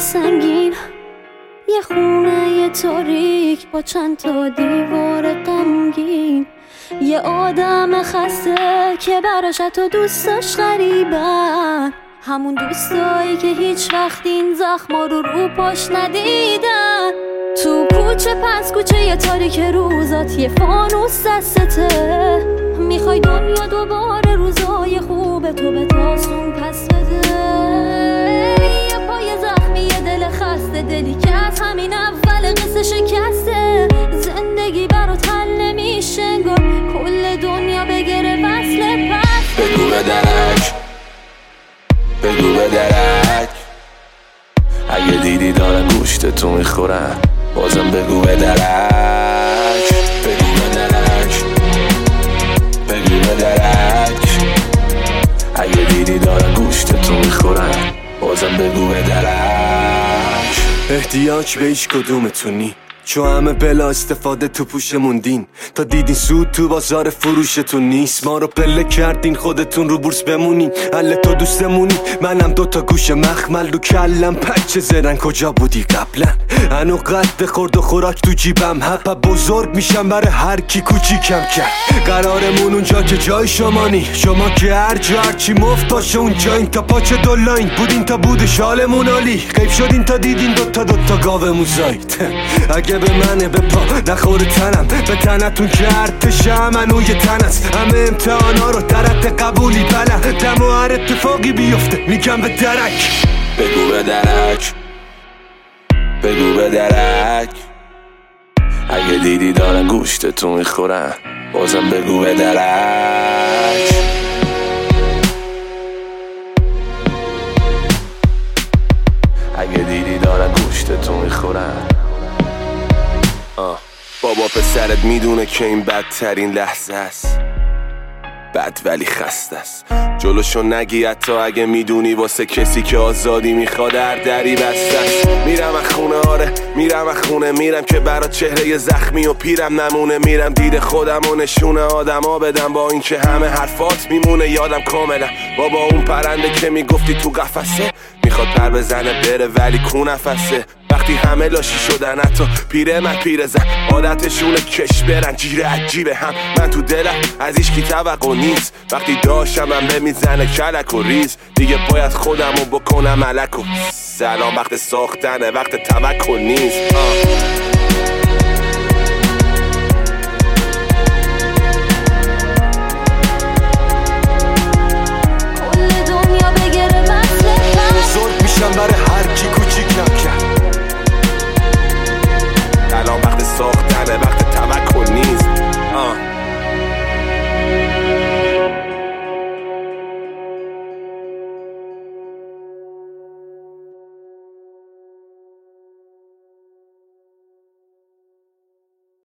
سنگین، یه خونه تاریک با چند تا دیوار غمگین، یه آدم خسته که براش تو دوستاش غریبن، همون دوستایی که هیچ وقت این زخما رو پاش ندیدن. تو کوچه پس کوچه یه تاریک روزات یه فانوس دستته، میخوای دنیا دوباره روزای خوب تو به تاسون پس بده. یه پای زخمی یه دل خسته، دلی که از همین اول قصه شکسته. زندگی برات حل نمیشه انگار کل دنیا بگیره وصل پس. بگو به درک، بگو به درک، اگه دیدی دارن گوشت تو میخورن بازم بگو به درک. بگو به درک، بگو به درک، اگه دیدی دارن گوشت تو میخورن بازم بگو به درک. احتیاج به هیچ کدومتونی، چون همه بلا استفاده تو پوشمون دین. تا دیدین سود تو بازار فروشتون نیست، ما رو پله کردین خودتون رو بورس بمونین. حل تو دوستمونی، منم دوتا گوش مخمل رو کلم. پچه زرن کجا بودی قبلا؟ هنو قد خورد و خوراک تو جیبم، هپا بزرگ میشم برای هر کی کوچیکم کرد. قرارمون اونجا که جای شما نی، شما که هر جا هرچی مفت باشه اونجایین. تا پاچه دولاین بودین تا بود شالمون عالی، غیب شدین تا دیدین دوتا گاومون زایید. اگه به منه به پا نخور تنم، به تنتون که ارتشم منو یه تن است. همه امتحانا رو درت قبولی بلدم و هر اتفاقی بیفته میگم به درک. بگو به درک، بگو به درک، اگه دیدی دارن گوشت تو میخورن بازم بگو به درک. اگه دیدی دارن گوشت تو میخورن. بابا پسرت میدونه که این بدترین لحظه است، بد ولی خسته است. جلوشو نگی حتی اگه میدونی واسه کسی که آزادی میخواد هر دری بسته است. میرم از خونه، آره میرم از خونه، میرم که برا چهره زخمی و پیرم نمونه. میرم دید خودم و نشونه آدما بدم، با این که همه حرفات میمونه یادم کاملا. بابا اون پرنده که میگفتی تو قفسه میخواد پر بزنه بره ولی کو نفسه. وقتی همه لاشی شدن حتی پیره من پیره زن، عادتشونه کش برن جیره عجیبه هم. من تو دلم از ایشکی توقع نیست، وقتی داشتم من به میزنه کلک و ریز. دیگه باید خودمو بکنم ملک و سلام، وقت ساختنه وقت توکل نیست.